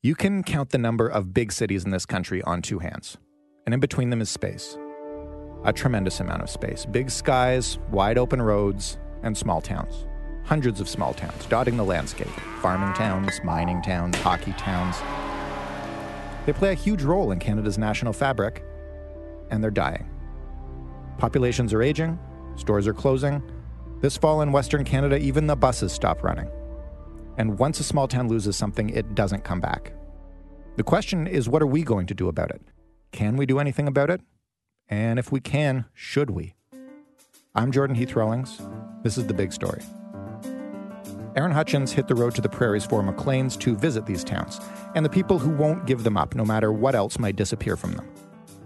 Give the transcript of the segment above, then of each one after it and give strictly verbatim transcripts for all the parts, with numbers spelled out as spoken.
You can count the number of big cities in this country on two hands. And in between them is space. A tremendous amount of space. Big skies, wide open roads, and small towns. Hundreds of small towns dotting the landscape. Farming towns, mining towns, hockey towns. They play a huge role in Canada's national fabric, and they're dying. Populations are aging, stores are closing. This fall in Western Canada, even the buses stop running. And once a small town loses something, it doesn't come back. The question is, what are we going to do about it? Can we do anything about it? And if we can, should we? I'm Jordan Heath Rawlings. This is The Big Story. Aaron Hutchins hit the road to the prairies for Maclean's to visit these towns and the people who won't give them up no matter what else might disappear from them.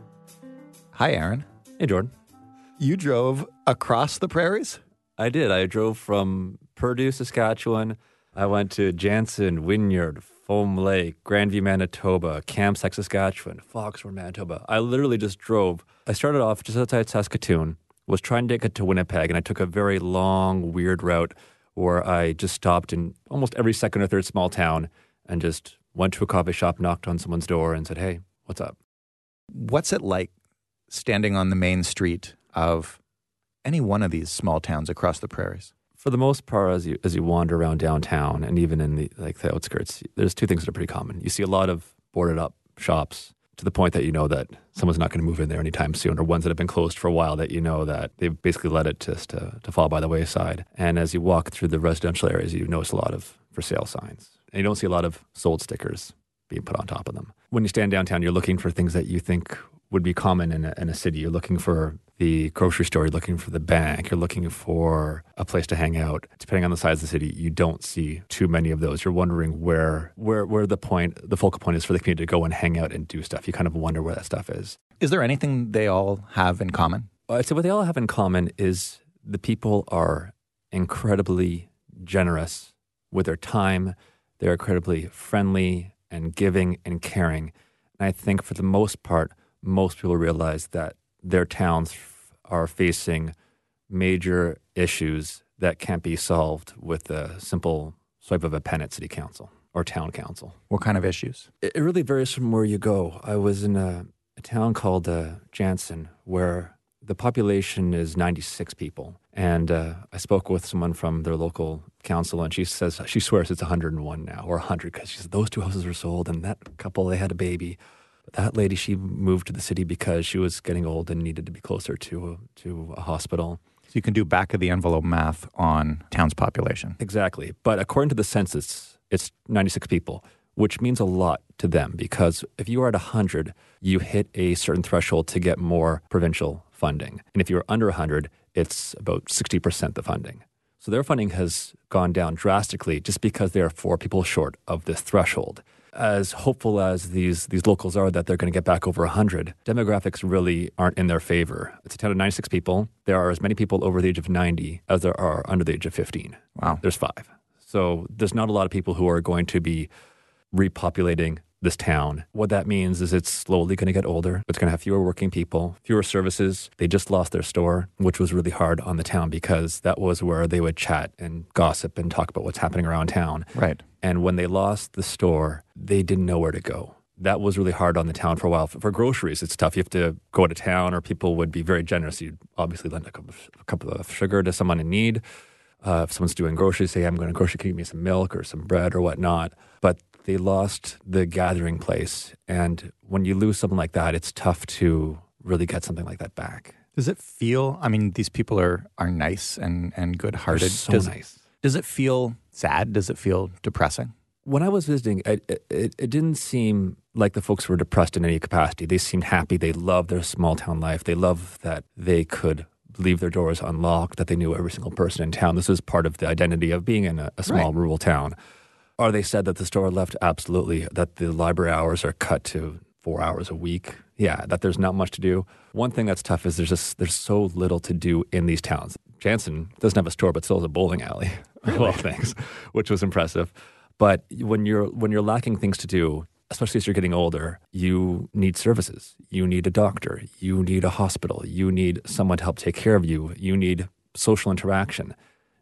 Hi, Aaron. Hey, Jordan. You drove across the prairies? I did. I drove from Purdue, Saskatchewan. I went to Jansen, Wynyard, Foam Lake, Grandview, Manitoba, Kamsack, Saskatchewan, Foxford, Manitoba. I literally just drove. I started off just outside Saskatoon, was trying to get to Winnipeg, and I took a very long, weird route where I just stopped in almost every second or third small town and just went to a coffee shop, knocked on someone's door and said, hey, what's up? What's it like standing on the main street of any one of these small towns across the prairies? For the most part, as you as you wander around downtown and even in the like the outskirts, there's two things that are pretty common. You see a lot of boarded up shops to the point that you know that someone's not going to move in there anytime soon, or ones that have been closed for a while that you know that they've basically let it just to, to fall by the wayside. And as you walk through the residential areas, you notice a lot of for sale signs. And you don't see a lot of sold stickers being put on top of them. When you stand downtown, you're looking for things that you think would be common in a, in a city. You're looking for the grocery store, you're looking for the bank, you're looking for a place to hang out. Depending on the size of the city, you don't see too many of those. You're wondering where where where the point, the focal point is for the community to go and hang out and do stuff. You kind of wonder where that stuff is. Is there anything they all have in common? I'd say what they all have in common is the people are incredibly generous with their time. They're incredibly friendly and giving and caring. And I think for the most part, most people realize that their towns are facing major issues that can't be solved with a simple swipe of a pen at city council or town council. What kind of issues? It, it really varies from where you go. I was in a, a town called uh, Jansen, where the population is ninety-six people. And uh, I spoke with someone from their local council, and she says, she swears it's one hundred one now, or one hundred, because she said those two houses were sold, and that couple, they had a baby. That lady, she moved to the city because she was getting old and needed to be closer to a, to a hospital. So you can do back-of-the-envelope math on town's population. Exactly. But according to the census, it's ninety-six people, which means a lot to them because if you are at one hundred, you hit a certain threshold to get more provincial funding. And if you're under one hundred, it's about sixty percent the funding. So their funding has gone down drastically just because they are four people short of this threshold. As hopeful as these these locals are that they're going to get back over one hundred, demographics really aren't in their favor. It's a town of ninety-six people. There are as many people over the age of ninety as there are under the age of fifteen. Wow. There's five. So there's not a lot of people who are going to be repopulating this town. What that means is it's slowly going to get older. It's going to have fewer working people, fewer services. They just lost their store, which was really hard on the town because that was where they would chat and gossip and talk about what's happening around town. Right. And when they lost the store, they didn't know where to go. That was really hard on the town for a while. For, for groceries, it's tough. You have to go to town or people would be very generous. You'd obviously lend a cup of, a cup of sugar to someone in need. Uh, if someone's doing groceries, say, I'm going to grocery, can you give me some milk or some bread or whatnot? But they lost the gathering place. And when you lose something like that, it's tough to really get something like that back. Does it feel, I mean, these people are, are nice and, and good-hearted. They're so does, nice. Does it feel sad? Does it feel depressing? When I was visiting, it, it, it didn't seem like the folks were depressed in any capacity. They seemed happy. They loved their small-town life. They loved that they could leave their doors unlocked, that they knew every single person in town. This is part of the identity of being in a, a small right. rural town. Are they sad that the store left? Absolutely. That the library hours are cut to four hours a week? Yeah, that there's not much to do. One thing that's tough is there's just there's so little to do in these towns. Jansen doesn't have a store, but still has a bowling alley, of all things, which was impressive. But when you're when you're lacking things to do, especially as you're getting older, you need services. You need a doctor. You need a hospital. You need someone to help take care of you. You need social interaction.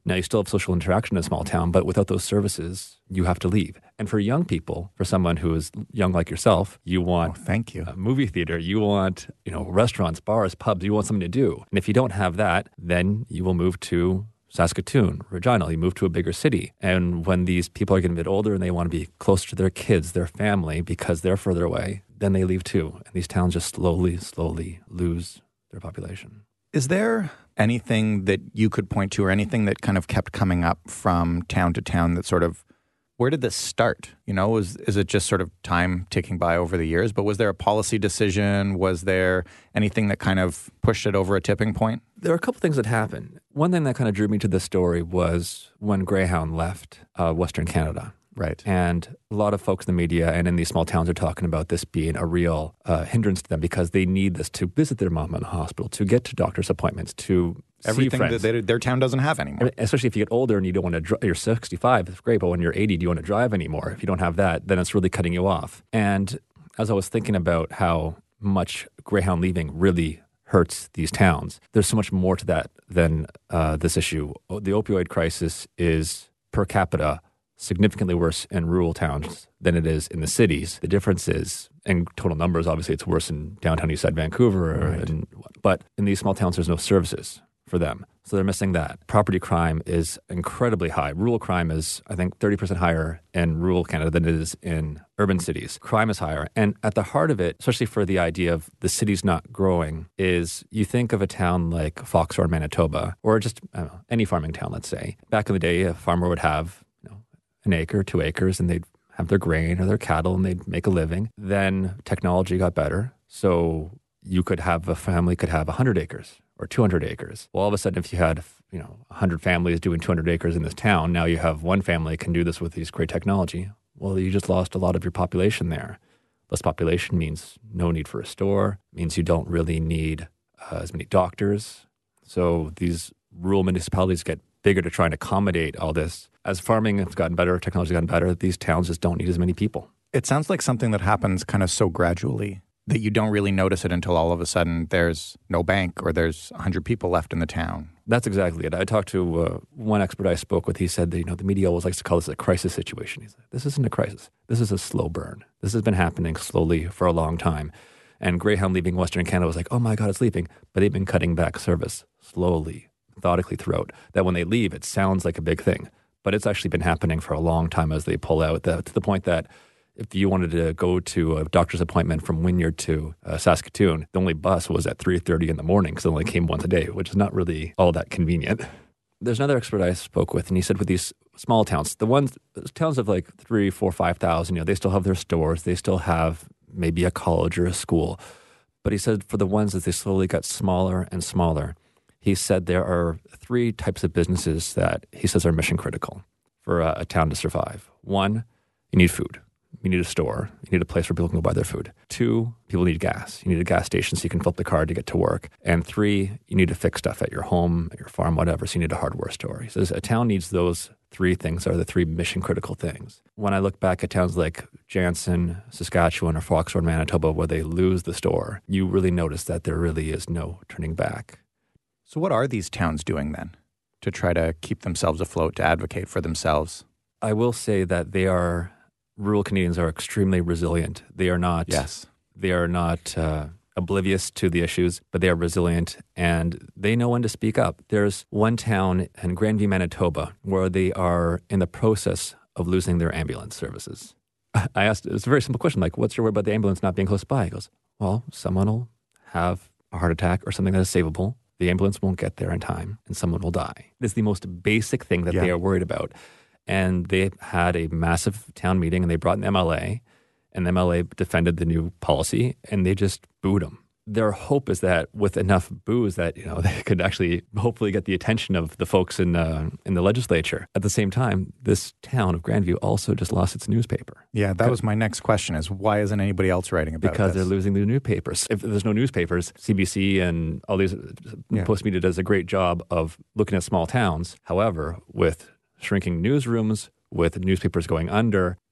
Now, you still have social interaction in a small town, but without those services, you have to leave. And for young people, for someone who is young like yourself, you want oh, thank you. a movie theater, you want, you know, restaurants, bars, pubs, you want something to do. And if you don't have that, then you will move to Saskatoon, Regina, you move to a bigger city. And when these people are getting a bit older and they want to be closer to their kids, their family, because they're further away, then they leave too. And these towns just slowly, slowly lose their population. Is there anything that you could point to or anything that kind of kept coming up from town to town that sort of, where did this start? You know, is, is it just sort of time ticking by over the years? But was there a policy decision? Was there anything that kind of pushed it over a tipping point? There are a couple things that happened. One thing that kind of drew me to this story was when Greyhound left uh, Western Canada. Right. And a lot of folks in the media and in these small towns are talking about this being a real uh, hindrance to them because they need this to visit their mom in the hospital, to get to doctor's appointments, to Everything see friends. that they, their town doesn't have anymore. Especially if you get older and you don't want to drive. You're sixty-five, it's great, but when you're eighty, do you want to drive anymore? If you don't have that, then it's really cutting you off. And as I was thinking about how much Greyhound leaving really hurts these towns, there's so much more to that than uh, this issue. The opioid crisis is per capita significantly worse in rural towns than it is in the cities. The difference is, in total numbers, obviously it's worse in downtown east side Vancouver, right. and, but in these small towns there's no services for them. So they're missing that. Property crime is incredibly high. Rural crime is, I think, thirty percent higher in rural Canada than it is in urban cities. Crime is higher. And at the heart of it, especially for the idea of the city's not growing, is you think of a town like Foxroy, Manitoba, or just I don't know, any farming town, let's say. Back in the day, a farmer would have an acre, two acres, and they'd have their grain or their cattle and they'd make a living. Then technology got better. So you could have a family could have one hundred acres or two hundred acres. Well, all of a sudden, if you had, you know, one hundred families doing two hundred acres in this town, now you have one family can do this with these great technology. Well, you just lost a lot of your population there. Less population means no need for a store, means you don't really need uh, as many doctors. So these rural municipalities get bigger to try and accommodate all this. As farming has gotten better, technology has gotten better, these towns just don't need as many people. It sounds like something that happens kind of so gradually that you don't really notice it until all of a sudden there's no bank or there's one hundred people left in the town. That's exactly it. I talked to uh, one expert I spoke with. He said that, you know, the media always likes to call this a crisis situation. He's like, this isn't a crisis. This is a slow burn. This has been happening slowly for a long time. And Greyhound leaving Western Canada was like, oh my God, it's leaving. But they've been cutting back service slowly, methodically throughout. That when they leave, it sounds like a big thing. But it's actually been happening for a long time as they pull out, the, to the point that if you wanted to go to a doctor's appointment from Wynyard to uh, Saskatoon, the only bus was at three thirty in the morning because it only came once a day, which is not really all that convenient. There's another expert I spoke with, and he said with these small towns, the ones, towns of like three, four, five thousand, you know, they still have their stores, they still have maybe a college or a school. But he said for the ones that they slowly got smaller and smaller, he said there are three types of businesses that he says are mission critical for a, a town to survive. One, you need food. You need a store. You need a place where people can go buy their food. Two, people need gas. You need a gas station so you can fill up the car to get to work. And three, you need to fix stuff at your home, at your farm, whatever. So you need a hardware store. He says a town needs those three things are the three mission critical things. When I look back at towns like Jansen, Saskatchewan, or Foxroy, Manitoba, where they lose the store, you really notice that there really is no turning back. So what are these towns doing then to try to keep themselves afloat, to advocate for themselves? I will say that they are... Rural Canadians are extremely resilient. They are not. Yes. They are not uh, oblivious to the issues, but they are resilient and they know when to speak up. There's one town in Grandview, Manitoba, where they are in the process of losing their ambulance services. I asked, it's a very simple question, like, what's your word about the ambulance not being close by? He goes, well, someone will have a heart attack or something that is savable. The ambulance won't get there in time and someone will die. It's the most basic thing that yeah. they are worried about. And they had a massive town meeting and they brought an M L A and the M L A defended the new policy and they just booed them. Their hope is that with enough boos that, you know, they could actually hopefully get the attention of the folks in uh, in the legislature. At the same time, this town of Grandview also just lost its newspaper. Yeah, that was my next question is why isn't anybody else writing about it? Because this? they're losing the newspapers. If there's no newspapers, C B C and all these yeah. Postmedia does a great job of looking at small towns. However, with shrinking newsrooms, with newspapers going under,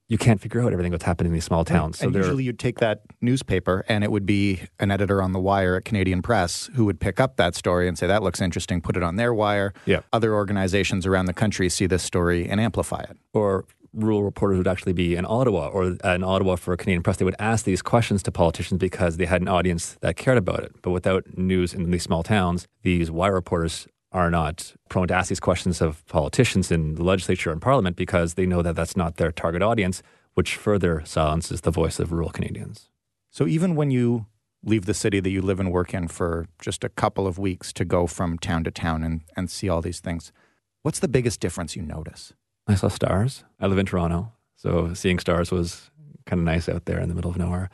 you can't figure out everything that's happening in these small towns. Right. And usually you'd take that newspaper and it would be an editor on the wire at Canadian Press who would pick up that story and say, that looks interesting, put it on their wire. Yeah. Other organizations around the country see this story and amplify it. Or rural reporters would actually be in Ottawa, or in Ottawa for Canadian Press. They would ask these questions to politicians because they had an audience that cared about it. But without news in these small towns, these wire reporters are not prone to ask these questions of politicians in the legislature and parliament because they know that that's not their target audience, which further silences the voice of rural Canadians. So even when you leave the city that you live and work in for just a couple of weeks to go from town to town and, and see all these things, what's the biggest difference you notice? I saw stars. I live in Toronto, so seeing stars was kind of nice out there in the middle of nowhere.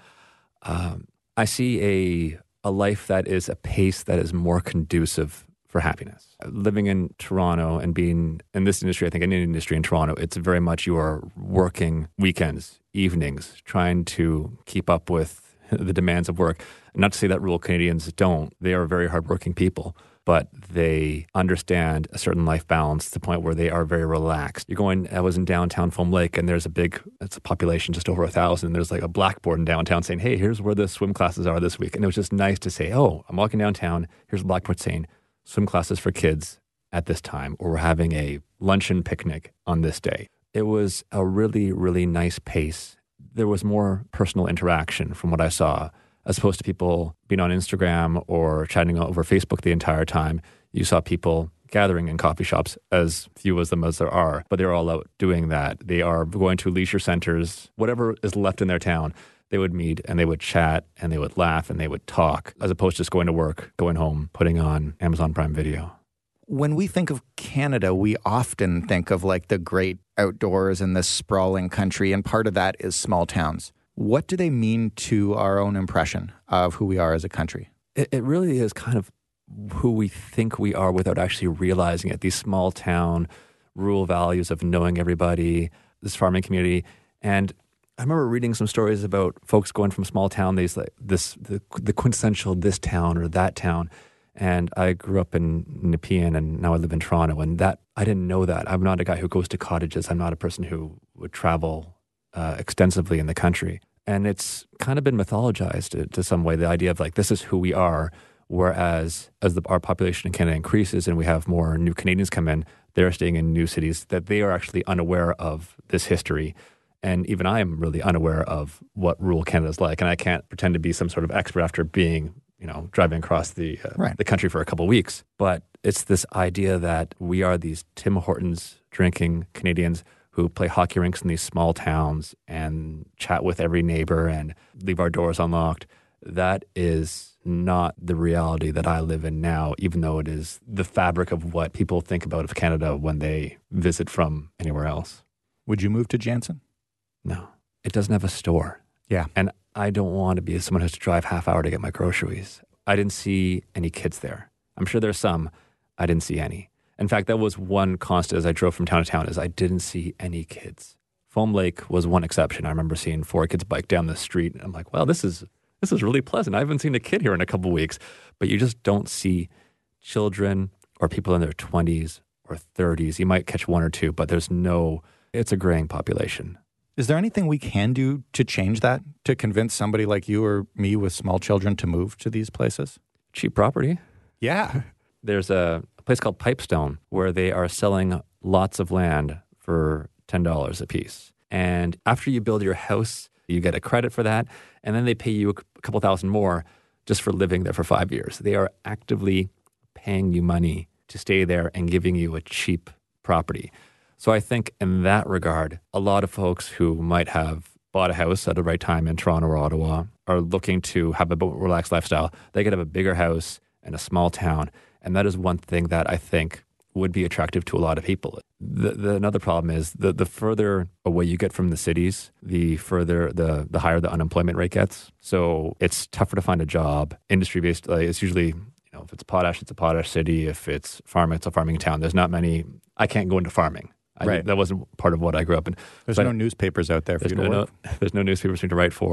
Um, I see a a life that is a pace that is more conducive for happiness. Living in Toronto and being in this industry, I think in any industry in Toronto, it's very much you are working weekends, evenings, trying to keep up with the demands of work. Not to say that rural Canadians don't. They are very hardworking people, but they understand a certain life balance to the point where they are very relaxed. You're going, I was in downtown Foam Lake, and there's a big, it's a population just over a thousand, and there's like a blackboard in downtown saying, hey, here's where the swim classes are this week. And it was just nice to say, oh, I'm walking downtown, here's a blackboard saying, swim classes for kids at this time, or we're having a luncheon picnic on this day. It was a really, really nice pace. There was more personal interaction from what I saw, as opposed to people being on Instagram or chatting over Facebook the entire time. You saw people gathering in coffee shops, as few as them as there are, but they're all out doing that. They are going to leisure centers, whatever is left in their town. They would meet and they would chat and they would laugh and they would talk, as opposed to just going to work, going home, putting on Amazon Prime Video. When we think of Canada, we often think of like the great outdoors and this sprawling country, and part of that is small towns. What do they mean to our own impression of who we are as a country? It, it really is kind of who we think we are without actually realizing it. These small town, rural values of knowing everybody, this farming community. And I remember reading some stories about folks going from small town, these like this the, the quintessential this town or that town. And I grew up in Nepean, and now I live in Toronto. And that I didn't know that. I'm not a guy who goes to cottages. I'm not a person who would travel uh, extensively in the country. And it's kind of been mythologized to, to some way, the idea of like, this is who we are. Whereas as the, our population in Canada increases and we have more new Canadians come in, they're staying in new cities, that they are actually unaware of this history. And even I am really unaware of what rural Canada is like. And I can't pretend to be some sort of expert after being, you know, driving across the uh, right. the country for a couple of weeks. But it's this idea that we are these Tim Hortons drinking Canadians who play hockey rinks in these small towns and chat with every neighbor and leave our doors unlocked. That is not the reality that I live in now, even though it is the fabric of what people think about of Canada when they visit from anywhere else. Would you move to Jansen? No. It doesn't have a store. Yeah. And I don't want to be someone who has to drive half hour to get my groceries. I didn't see any kids there. I'm sure there's some. I didn't see any. In fact, that was one constant as I drove from town to town, is I didn't see any kids. Foam Lake was one exception. I remember seeing four kids bike down the street. And I'm like, well, this is this is really pleasant. I haven't seen a kid here in a couple of weeks. But you just don't see children or people in their twenties or thirties. You might catch one or two, but there's no, it's a graying population. Is there anything we can do to change that, to convince somebody like you or me with small children to move to these places? Cheap property. Yeah. There's a, a place called Pipestone where they are selling lots of land for ten dollars a piece. And after you build your house, you get a credit for that. And then they pay you a couple thousand more just for living there for five years. They are actively paying you money to stay there and giving you a cheap property. So I think in that regard, a lot of folks who might have bought a house at the right time in Toronto or Ottawa are looking to have a relaxed lifestyle. They could have a bigger house in a small town. And that is one thing that I think would be attractive to a lot of people. The, the, another problem is the, the further away you get from the cities, the further, the, the higher the unemployment rate gets. So it's tougher to find a job. Industry-based, like it's usually, you know, if it's potash, it's a potash city. If it's farming, it's a farming town. There's not many, I can't go into farming. I, right. That wasn't part of what I grew up in. There's but no newspapers out there for you to no, work. No, there's no newspapers for you to write for.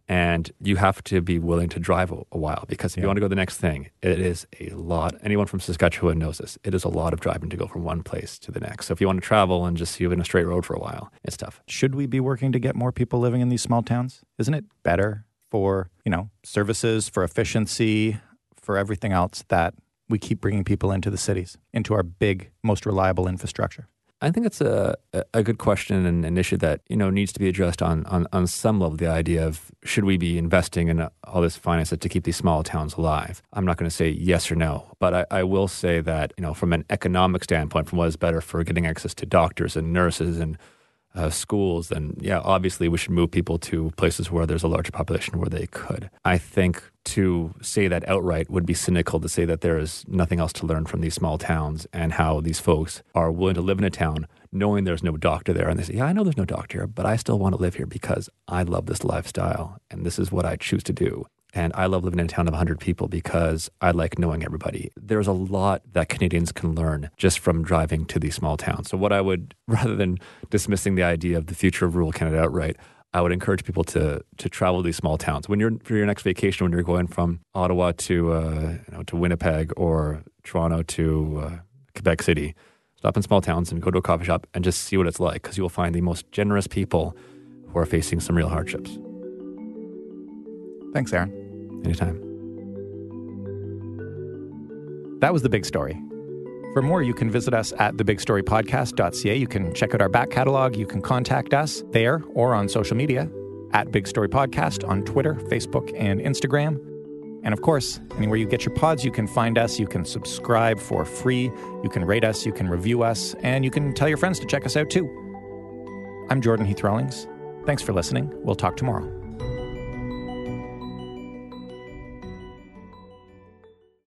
And you have to be willing to drive a, a while, because if Yeah. you want to go to the next thing, it is a lot. Anyone from Saskatchewan knows this. It is a lot of driving to go from one place to the next. So if you want to travel and just see you in a straight road for a while, it's tough. Should we be working to get more people living in these small towns? Isn't it better for, you know, services, for efficiency, for everything else that we keep bringing people into the cities, into our big, most reliable infrastructure? I think it's a, a good question and an issue that, you know, needs to be addressed on, on, on some level. The idea of, should we be investing in all this finances to keep these small towns alive? I'm not going to say yes or no, but I, I will say that, you know, from an economic standpoint, from what is better for getting access to doctors and nurses and uh, schools, then yeah, obviously we should move people to places where there's a larger population where they could. I think to say that outright would be cynical, to say that there is nothing else to learn from these small towns and how these folks are willing to live in a town knowing there's no doctor there. And they say, yeah, I know there's no doctor here, but I still want to live here because I love this lifestyle and this is what I choose to do. And I love living in a town of one hundred people because I like knowing everybody. There's a lot that Canadians can learn just from driving to these small towns. So what I would, rather than dismissing the idea of the future of rural Canada outright, I would encourage people to to travel to these small towns. When you're for your next vacation, when you're going from Ottawa to uh, you know, to Winnipeg or Toronto to uh, Quebec City, stop in small towns and go to a coffee shop and just see what it's like, because you will find the most generous people who are facing some real hardships. Thanks, Aaron. Anytime. That was The Big Story. For more, you can visit us at the big story podcast dot c a. You can check out our back catalog. You can contact us there or on social media at Big Story Podcast on Twitter, Facebook, and Instagram. And of course, anywhere you get your pods, you can find us. You can subscribe for free. You can rate us. You can review us. And you can tell your friends to check us out too. I'm Jordan Heath Rawlings. Thanks for listening. We'll talk tomorrow.